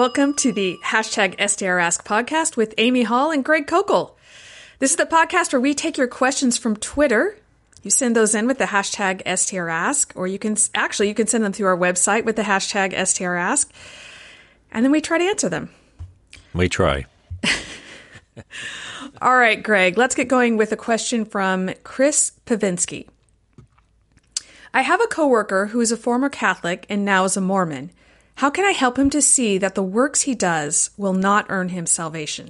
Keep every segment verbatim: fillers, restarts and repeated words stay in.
Welcome to the hashtag S T R Ask podcast with Amy Hall and Greg Kokel. This is the podcast where we take your questions from Twitter. You send those in with the hashtag S T R Ask, or you can actually you can send them through our website with the hashtag S T R Ask, and then we try to answer them. We try. All right, Greg, let's get going with a question from Chris Pavinsky. I have a coworker who is a former Catholic and now is a Mormon. How can I help him to see that the works he does will not earn him salvation?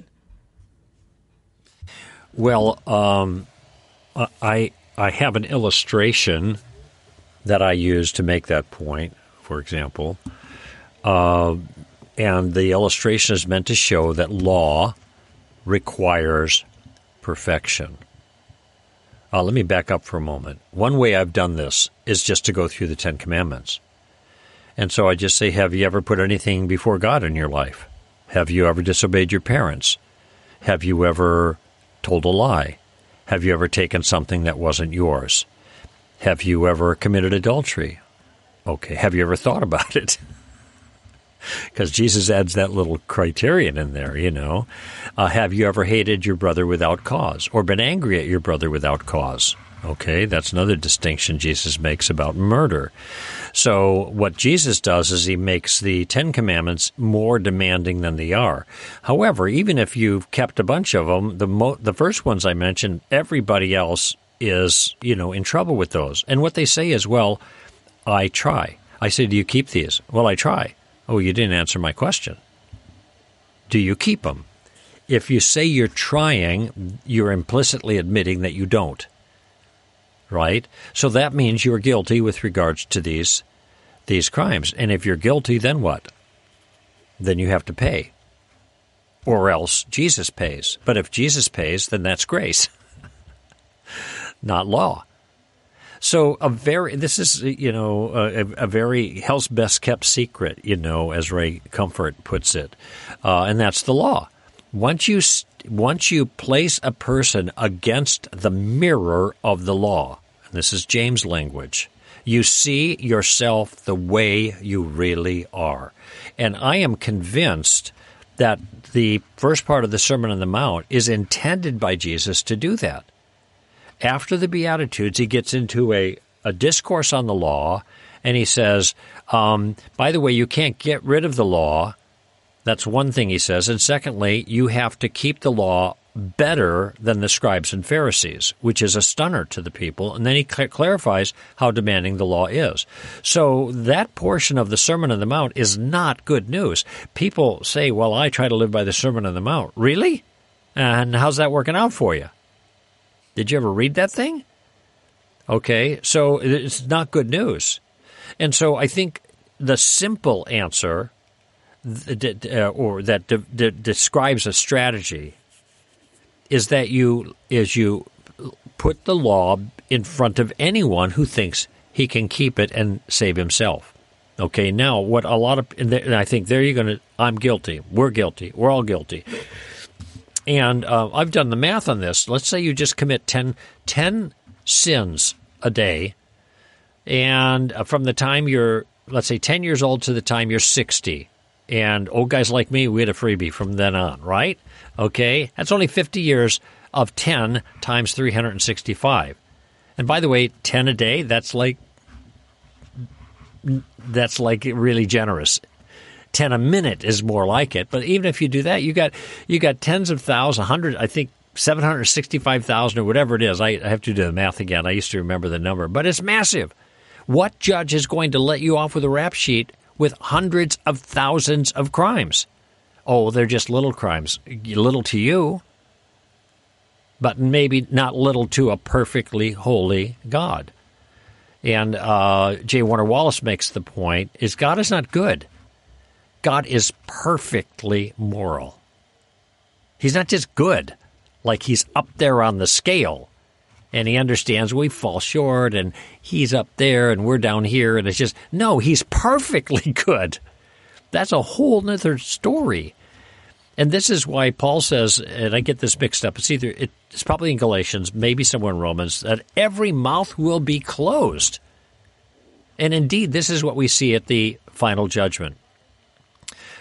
Well, um, I I have an illustration that I use to make that point, for example. Uh, and the illustration is meant to show that law requires perfection. Uh, let me back up for a moment. One way I've done this is just to go through the Ten Commandments. And so I just say, have you ever put anything before God in your life? Have you ever disobeyed your parents? Have you ever told a lie? Have you ever taken something that wasn't yours? Have you ever committed adultery? Okay, have you ever thought about it? Because Jesus adds that little criterion in there, you know. Uh, have you ever hated your brother without cause or been angry at your brother without cause? Okay, that's another distinction Jesus makes about murder. So what Jesus does is he makes the Ten Commandments more demanding than they are. However, even if you've kept a bunch of them, the mo- the first ones I mentioned, everybody else is, you know, in trouble with those. And what they say is, well, I try. I say, do you keep these? Well, I try. Oh, you didn't answer my question. Do you keep them? If you say you're trying, you're implicitly admitting that you don't. Right? So that means you're guilty with regards to these these crimes. And if you're guilty, then what? Then you have to pay. Or else Jesus pays. But if Jesus pays, then that's grace, not law. So a very this is, you know, a, a very hell's best kept secret, you know, as Ray Comfort puts it. Uh, and that's the law. Once you once you place a person against the mirror of the law, and this is James' language, you see yourself the way you really are. And I am convinced that the first part of the Sermon on the Mount is intended by Jesus to do that. After the Beatitudes, he gets into a, a discourse on the law, and he says, um, by the way, you can't get rid of the law. That's one thing he says. And secondly, you have to keep the law better than the scribes and Pharisees, which is a stunner to the people. And then he cl- clarifies how demanding the law is. So that portion of the Sermon on the Mount is not good news. People say, well, I try to live by the Sermon on the Mount. Really? And how's that working out for you? Did you ever read that thing? Okay, so it's not good news. And so I think the simple answer or that de- de- describes a strategy is that you is you put the law in front of anyone who thinks he can keep it and save himself. Okay, now what a lot of and I think there you're going to I'm guilty. We're guilty. We're all guilty. And uh, I've done the math on this. Let's say you just commit ten, ten sins a day, and from the time you're, let's say, ten years old to the time you're sixty. And old guys like me, we had a freebie from then on, right? Okay, that's only fifty years of ten times three hundred sixty-five. And by the way, ten a day, that's like that's like really generous. ten a minute is more like it. But even if you do that, you got you got tens of thousands, hundred, I think seven hundred sixty-five thousand or whatever it is. I, I have to do the math again. I used to remember the number, but it's massive. What judge is going to let you off with a rap sheet with hundreds of thousands of crimes? Oh, they're just little crimes. Little to you, but maybe not little to a perfectly holy God. And uh, J. Warner Wallace makes the point, is God is not good. God is perfectly moral. He's not just good, like he's up there on the scale, and he understands we fall short, and he's up there, and we're down here, and it's just, no, he's perfectly good. That's a whole nother story. And this is why Paul says, and I get this mixed up, it's either, it's probably in Galatians, maybe somewhere in Romans, that every mouth will be closed. And indeed, this is what we see at the final judgment.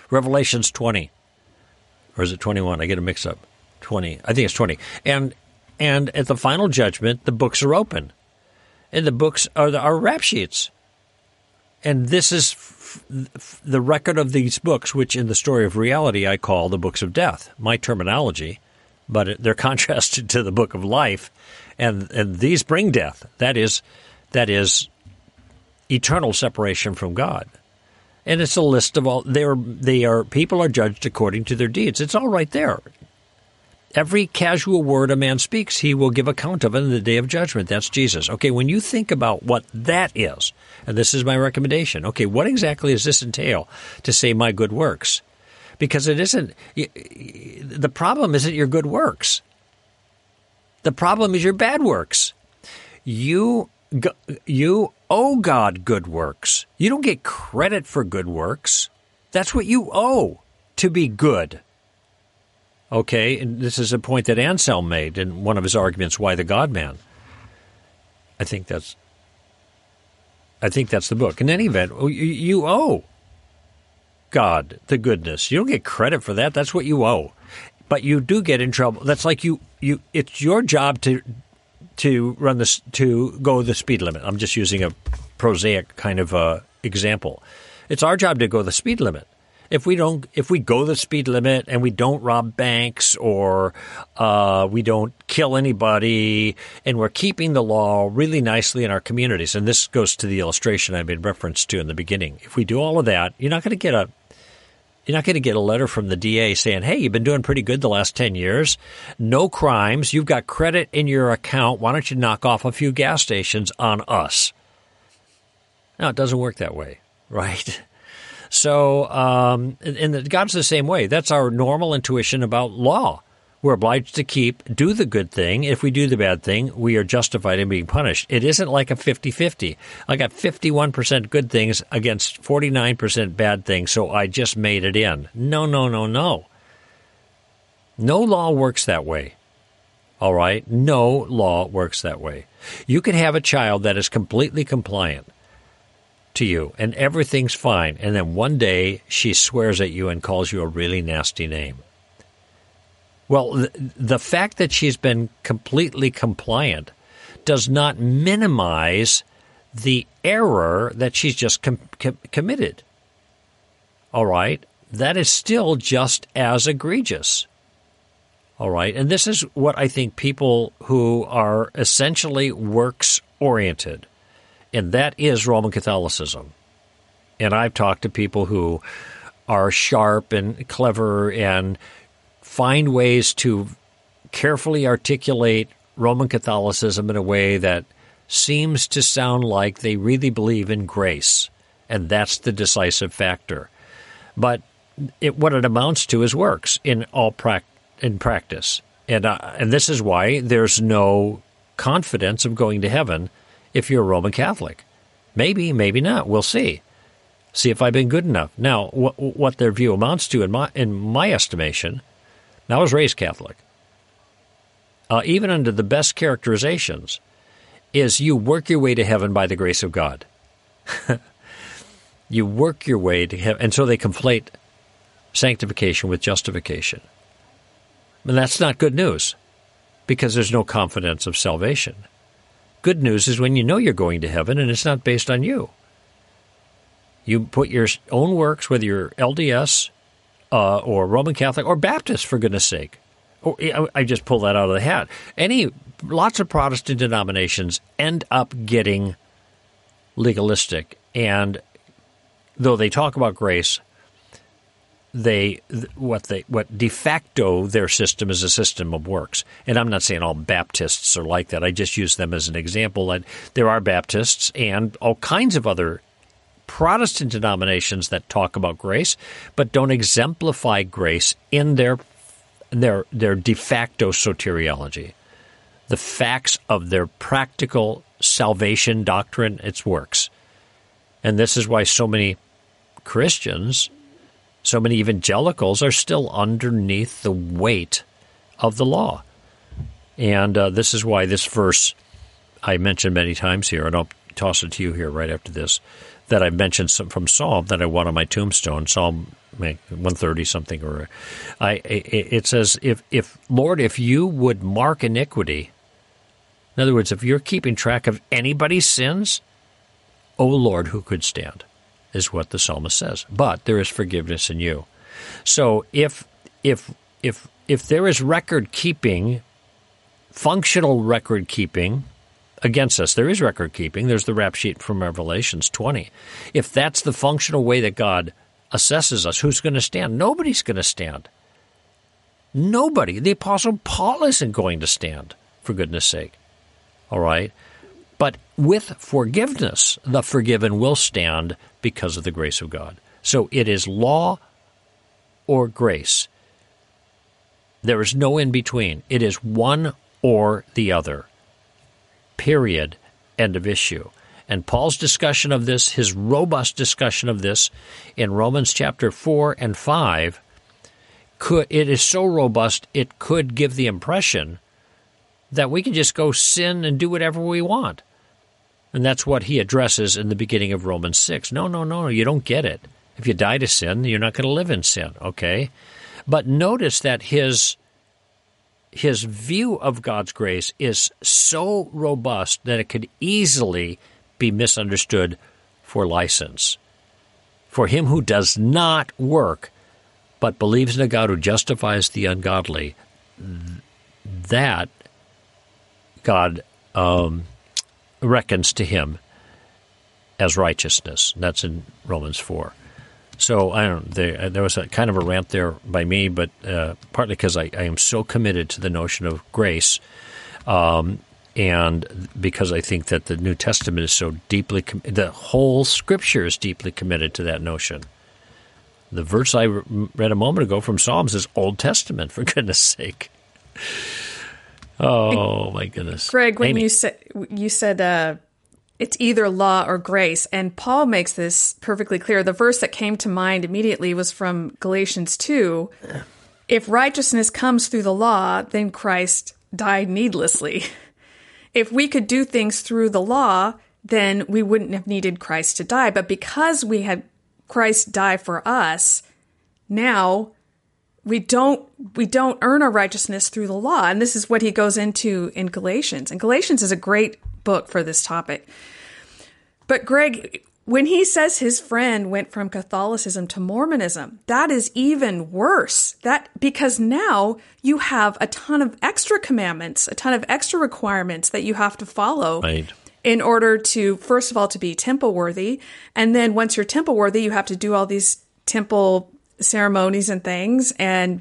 Revelations twenty. Or is it twenty-one? I get a mix-up. twenty. I think it's twenty. And and at the final judgment, the books are open. And the books are the, are rap sheets. And this is f- f- the record of these books, which in the story of reality I call the books of death. My terminology, but it, they're contrasted to the book of life. And and these bring death. That is, that is eternal separation from God. And it's a list of all, they are, they are, people are judged according to their deeds. It's all right there. Every casual word a man speaks, he will give account of it in the day of judgment. That's Jesus. Okay, when you think about what that is, and this is my recommendation, okay, what exactly does this entail to say my good works? Because it isn't, the problem isn't your good works. The problem is your bad works. You You owe God good works. You don't get credit for good works. That's what you owe to be good. Okay, and this is a point that Anselm made in one of his arguments, Why the God-Man? I think that's I think that's the book. In any event, you, you owe God the goodness. You don't get credit for that. That's what you owe. But you do get in trouble. That's like you you it's your job to to run this, to go the speed limit. I'm just using a prosaic kind of uh, example. It's our job to go the speed limit. If we don't, if we go the speed limit and we don't rob banks or uh, we don't kill anybody and we're keeping the law really nicely in our communities, and this goes to the illustration I made reference to in the beginning. If we do all of that, you're not going to get a You're not going to get a letter from the D A saying, hey, you've been doing pretty good the last ten years. No crimes. You've got credit in your account. Why don't you knock off a few gas stations on us? No, it doesn't work that way, right? So, um, and the, God's the same way. That's our normal intuition about law. We're obliged to keep, do the good thing. If we do the bad thing, we are justified in being punished. It isn't like a fifty-fifty. I got fifty-one percent good things against forty-nine percent bad things, so I just made it in. No, no, no, no. No law works that way. All right? No law works that way. You can have a child that is completely compliant to you, and everything's fine, and then one day she swears at you and calls you a really nasty name. Well, the, the fact that she's been completely compliant does not minimize the error that she's just com- com- committed. All right? That is still just as egregious. All right? And this is what I think people who are essentially works-oriented, and that is Roman Catholicism. And I've talked to people who are sharp and clever and find ways to carefully articulate Roman Catholicism in a way that seems to sound like they really believe in grace, and that's the decisive factor. But it, what it amounts to is works in all pra- in practice, and uh, and this is why there's no confidence of going to heaven if you're a Roman Catholic. Maybe, maybe not. We'll see. See if I've been good enough. Now, wh- what their view amounts to, in my in my estimation. Now, I was raised Catholic. Uh, even under the best characterizations, is you work your way to heaven by the grace of God. You work your way to heaven. And so they conflate sanctification with justification. And that's not good news, because there's no confidence of salvation. Good news is when you know you're going to heaven and it's not based on you. You put your own works, whether you're L D S, Uh, or Roman Catholic, or Baptist, for goodness sake. Or, I just pull that out of the hat. Any, lots of Protestant denominations end up getting legalistic, and though they talk about grace, they what they what de facto their system is a system of works. And I'm not saying all Baptists are like that. I just use them as an example. That there are Baptists and all kinds of other Protestant denominations that talk about grace, but don't exemplify grace in their their their de facto soteriology. The facts of their practical salvation doctrine, its works. And this is why so many Christians, so many evangelicals are still underneath the weight of the law. And uh, this is why this verse I mentioned many times here, and I'll toss it to you here right after this. that I've mentioned some, from Psalm that I want on my tombstone, Psalm one thirty something, or I, it says, if, if Lord, if you would mark iniquity, in other words, if you're keeping track of anybody's sins, O Lord, who could stand, is what the psalmist says. But there is forgiveness in you. So if if if if there is record keeping, functional record keeping against us, there is record keeping. There's the rap sheet from Revelations twenty. If that's the functional way that God assesses us, who's going to stand? Nobody's going to stand. Nobody. The Apostle Paul isn't going to stand, for goodness sake. All right? But with forgiveness, the forgiven will stand because of the grace of God. So it is law or grace. There is no in between. It is one or the other. Period. End of issue. And Paul's discussion of this, his robust discussion of this in Romans chapter four and five, could, it is so robust it could give the impression that we can just go sin and do whatever we want. And that's what he addresses in the beginning of Romans six. No, no, no, you don't get it. If you die to sin, you're not going to live in sin, okay? But notice that his his view of God's grace is so robust that it could easily be misunderstood for license. For him who does not work, but believes in a God who justifies the ungodly, that God um, reckons to him as righteousness. That's in Romans four. So I don't. There, there was a kind of a rant there by me, but uh, partly because I, I am so committed to the notion of grace, um, and because I think that the New Testament is so deeply, com- the whole Scripture is deeply committed to that notion. The verse I read a moment ago from Psalms is Old Testament, for goodness sake. Oh, my goodness. Greg, when Amy. you said, you said uh, it's either law or grace, and Paul makes this perfectly clear. The verse that came to mind immediately was from Galatians two. If righteousness comes through the law, then Christ died needlessly. If we could do things through the law, then we wouldn't have needed Christ to die. But because we had Christ die for us, now we don't we don't earn our righteousness through the law. And this is what he goes into in Galatians. And Galatians is a great book for this topic. But Greg, when he says his friend went from Catholicism to Mormonism, that is even worse. That because now you have a ton of extra commandments, a ton of extra requirements that you have to follow. Right. In order to, first of all, to be temple worthy. And then once you're temple worthy, you have to do all these temple ceremonies and things. And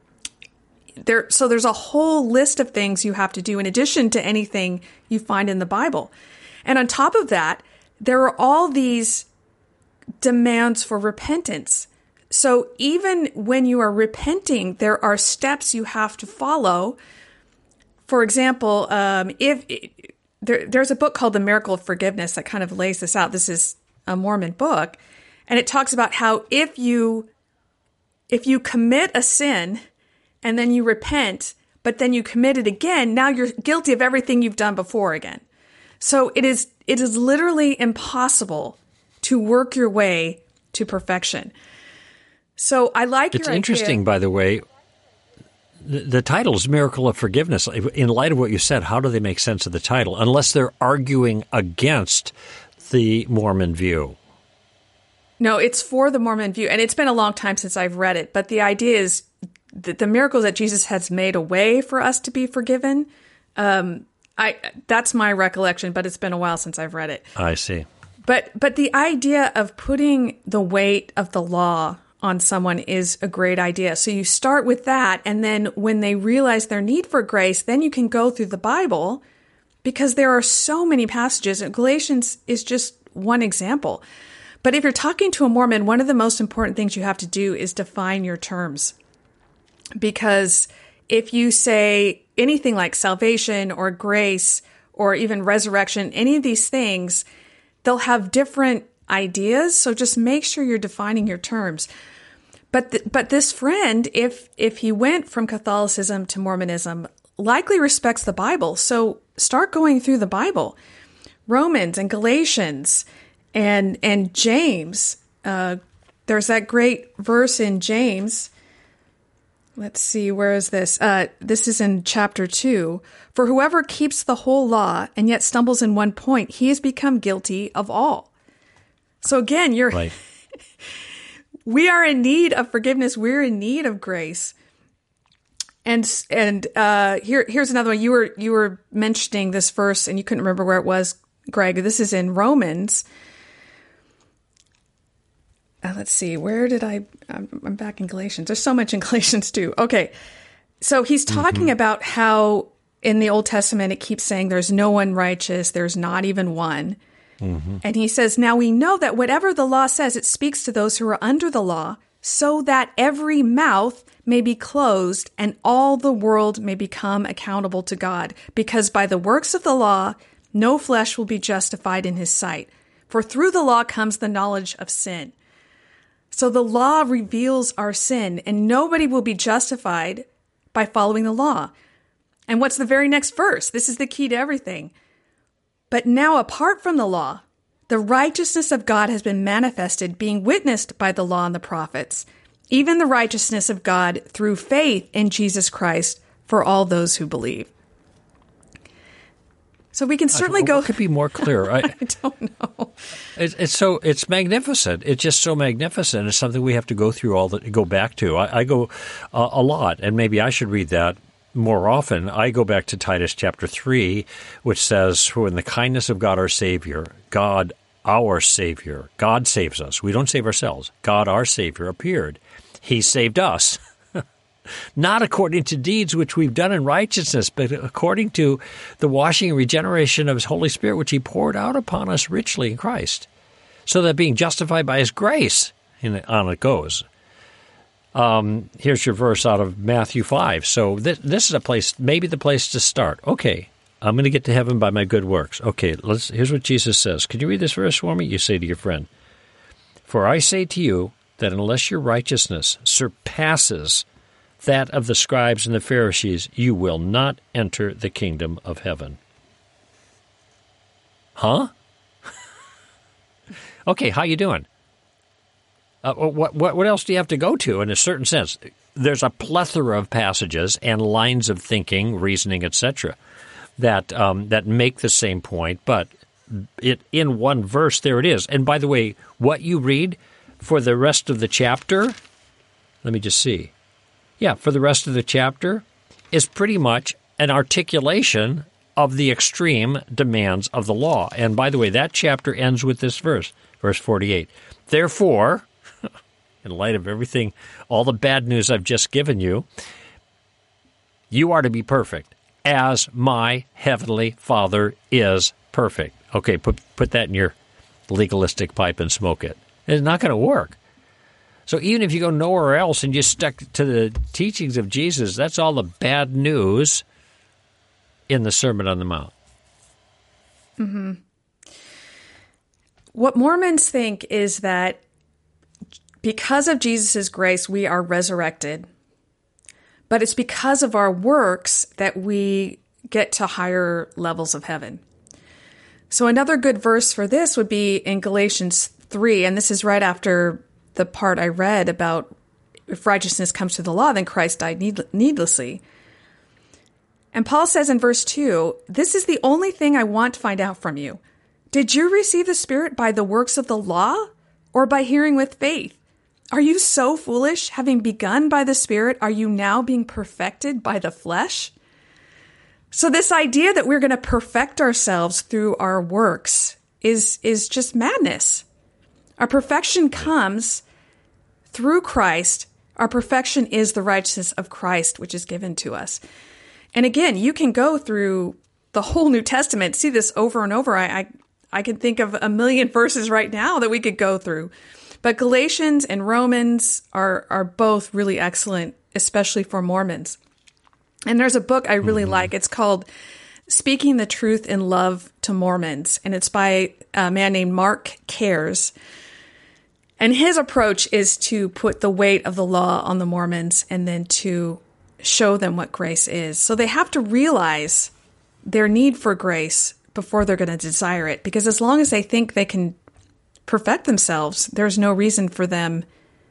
there, so there's a whole list of things you have to do in addition to anything you find in the Bible. And on top of that, there are all these demands for repentance. So even when you are repenting, there are steps you have to follow. For example, um, if there, there's a book called The Miracle of Forgiveness that kind of lays this out. This is a Mormon book, and it talks about how if you if you commit a sin and then you repent, but then you commit it again, now you're guilty of everything you've done before again. So it is it is literally impossible to work your way to perfection. So I like it's your interesting, idea. by the way. The, the title is Miracle of Forgiveness. In light of what you said, how do they make sense of the title? Unless they're arguing against the Mormon view. No, it's for the Mormon view, and it's been a long time since I've read it. But the idea is that the miracles that Jesus has made a way for us to be forgiven. Um, I that's my recollection, but it's been a while since I've read it. I see. But but the idea of putting the weight of the law on someone is a great idea. So you start with that, and then when they realize their need for grace, then you can go through the Bible, because there are so many passages, and Galatians is just one example. But if you're talking to a Mormon, one of the most important things you have to do is define your terms. Because if you say anything like salvation or grace or even resurrection, any of these things, they'll have different ideas. So just make sure you're defining your terms. But th- but this friend, if if he went from Catholicism to Mormonism, likely respects the Bible. So start going through the Bible, Romans and Galatians, And and James, uh, there's that great verse in James. Let's see, where is this? Uh, this is in chapter two. For whoever keeps the whole law and yet stumbles in one point, he has become guilty of all. So again, you're right. we are in need of forgiveness. We're in need of grace. And and uh, here here's another one. You were you were mentioning this verse, and you couldn't remember where it was, Greg. This is in Romans. Uh, let's see, where did I, I'm, I'm back in Galatians. There's so much in Galatians too. Okay. So he's talking mm-hmm. about how in the Old Testament, it keeps saying there's no one righteous. There's not even one. Mm-hmm. And he says, now we know that whatever the law says, it speaks to those who are under the law, so that every mouth may be closed and all the world may become accountable to God. Because by the works of the law, no flesh will be justified in his sight. For through the law comes the knowledge of sin. So the law reveals our sin, and nobody will be justified by following the law. And what's the very next verse? This is the key to everything. But now, apart from the law, the righteousness of God has been manifested, being witnessed by the law and the prophets, even the righteousness of God through faith in Jesus Christ for all those who believe. So we can certainly go. What could be more clear? I, I don't know. It's, it's so it's magnificent. It's just so magnificent. It's something we have to go through all the go back to. I, I go uh, a lot, and maybe I should read that more often. I go back to Titus chapter three, which says, "For in the kindness of God our Savior, God our Savior, God saves us. We don't save ourselves. God our Savior appeared. He saved us." Not according to deeds which we've done in righteousness, but according to the washing and regeneration of his Holy Spirit, which he poured out upon us richly in Christ, so that being justified by his grace, and on it goes. Um, here's your verse out of Matthew five. So th- this is a place, maybe the place to start. Okay, I'm going to get to heaven by my good works. Okay, let's. Here's what Jesus says. Can you read this verse for me? You say to your friend, "For I say to you that unless your righteousness surpasses that of the scribes and the Pharisees, you will not enter the kingdom of heaven." Huh? Okay, how you doing? Uh, what, what what else do you have to go to in a certain sense? There's a plethora of passages and lines of thinking, reasoning, et cetera, that um, that make the same point, but it in one verse, there it is. And by the way, what you read for the rest of the chapter, let me just see. Yeah, for the rest of the chapter is pretty much an articulation of the extreme demands of the law. And by the way, that chapter ends with this verse, verse forty-eight. Therefore, in light of everything, all the bad news I've just given you, you are to be perfect, as my heavenly Father is perfect. Okay, put put that in your legalistic pipe and smoke it. It's not going to work. So even if you go nowhere else and just stuck to the teachings of Jesus, that's all the bad news in the Sermon on the Mount. Mm-hmm. What Mormons think is that because of Jesus' grace, we are resurrected. But it's because of our works that we get to higher levels of heaven. So another good verse for this would be in Galatians three, and this is right after the part I read about if righteousness comes through the law, then Christ died need- needlessly. And Paul says in verse two, "This is the only thing I want to find out from you. Did you receive the Spirit by the works of the law or by hearing with faith? Are you so foolish? Having begun by the Spirit, are you now being perfected by the flesh?" So this idea that we're going to perfect ourselves through our works is, is just madness. Our perfection comes through Christ. Our perfection is the righteousness of Christ, which is given to us. And again, you can go through the whole New Testament, see this over and over. I, I, I can think of a million verses right now that we could go through. But Galatians and Romans are, are both really excellent, especially for Mormons. And there's a book I really mm-hmm. like. It's called Speaking the Truth in Love to Mormons. And it's by a man named Mark Cares. And his approach is to put the weight of the law on the Mormons and then to show them what grace is. So they have to realize their need for grace before they're going to desire it. Because as long as they think they can perfect themselves, there's no reason for them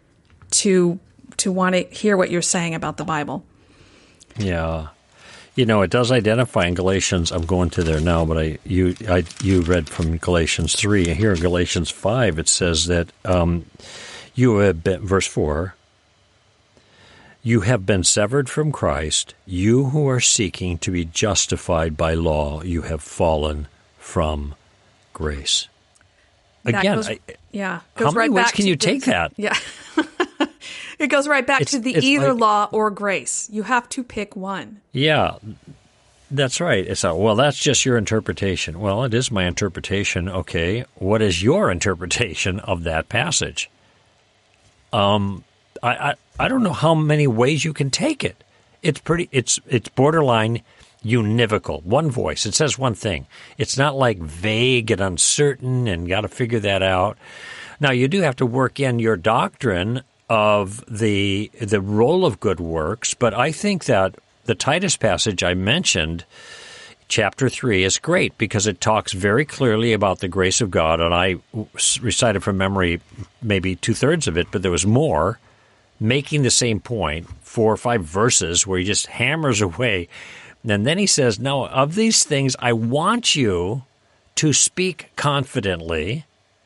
to to want to hear what you're saying about the Bible. Yeah. You know, it does identify in Galatians. I'm going to there now, but I you I you read from Galatians three. Here in Galatians five, it says that um, you have been, verse four, you have been severed from Christ, you who are seeking to be justified by law, you have fallen from grace. Again, goes, I, yeah, goes how right many ways back can you the, take that? Yeah. It goes right back it's, to the it's either like, law or grace. You have to pick one. Yeah, that's right. It's a, well, that's just your interpretation. Well, it is my interpretation. Okay, what is your interpretation of that passage? Um, I, I, I don't know how many ways you can take it. It's pretty. It's it's borderline univocal. One voice. It says one thing. It's not like vague and uncertain and got to figure that out. Now, you do have to work in your doctrine of the the role of good works, but I think that the Titus passage I mentioned, chapter three, is great because it talks very clearly about the grace of God, and I recited from memory maybe two-thirds of it, but there was more, making the same point, four or five verses where he just hammers away. And then he says, no, of these things I want you to speak confidently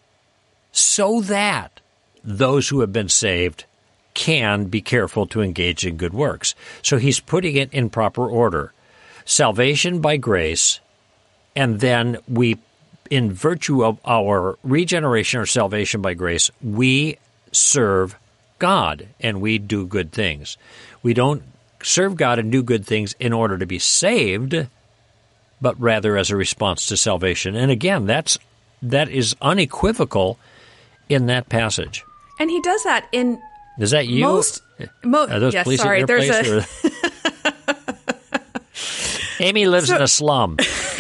so that those who have been saved can be careful to engage in good works. So he's putting it in proper order. Salvation by grace, and then we, in virtue of our regeneration or salvation by grace, we serve God and we do good things. We don't serve God and do good things in order to be saved, but rather as a response to salvation. And again, that's that is unequivocal in that passage. And he does that in Is that you? most. Mo- Are those yes, police sorry. at your There's place? a. Amy lives So- in a slum.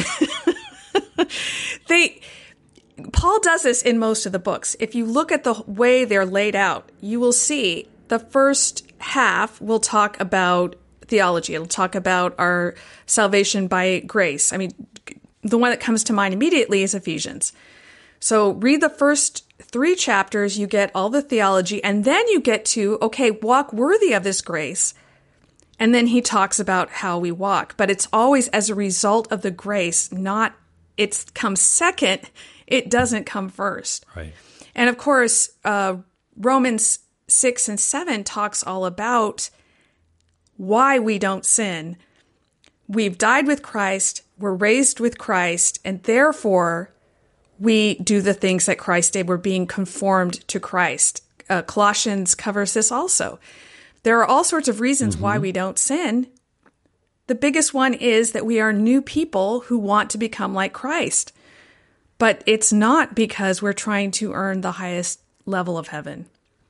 They. Paul does this in most of the books. If you look at the way they're laid out, you will see the first half will talk about theology. It'll talk about our salvation by grace. I mean, the one that comes to mind immediately is Ephesians. So read the first three chapters, you get all the theology, and then you get to, okay, walk worthy of this grace. And then he talks about how we walk. But it's always as a result of the grace, not it comes second. It doesn't come first. Right. And of course, uh, Romans six and seven talks all about why we don't sin. We've died with Christ, we're raised with Christ, and therefore we do the things that Christ did. We're being conformed to Christ. Uh, Colossians covers this also. There are all sorts of reasons mm-hmm. why we don't sin. The biggest one is that we are new people who want to become like Christ. But it's not because we're trying to earn the highest level of heaven.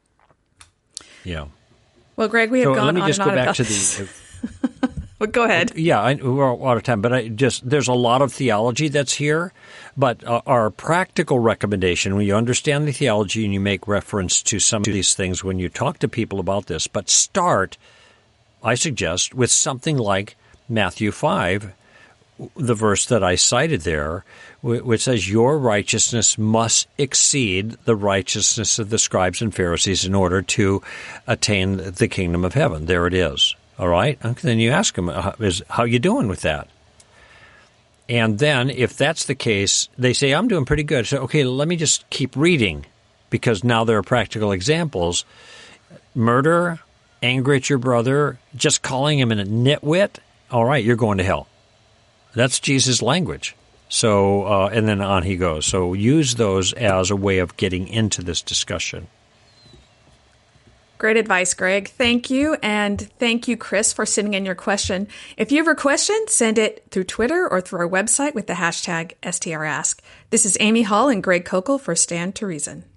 Yeah. Well, Greg, we have so gone let me on just and go on back about to this. the. Well, go ahead. Yeah, I, we're out of time, but I just there's a lot of theology that's here. But uh, our practical recommendation, when you understand the theology and you make reference to some of these things when you talk to people about this, but start, I suggest, with something like Matthew five, the verse that I cited there, which says, your righteousness must exceed the righteousness of the scribes and Pharisees in order to attain the kingdom of heaven. There it is. All right? And then you ask them, is, how you doing with that? And then if that's the case, they say, I'm doing pretty good. So, okay, let me just keep reading, because now there are practical examples. Murder, anger at your brother, just calling him a nitwit, all right, you're going to hell. That's Jesus' language. So, uh, and then on he goes. So use those as a way of getting into this discussion. Great advice, Greg. Thank you. And thank you, Chris, for sending in your question. If you have a question, send it through Twitter or through our website with the hashtag S T R Ask. This is Amy Hall and Greg Kokel for Stand to Reason.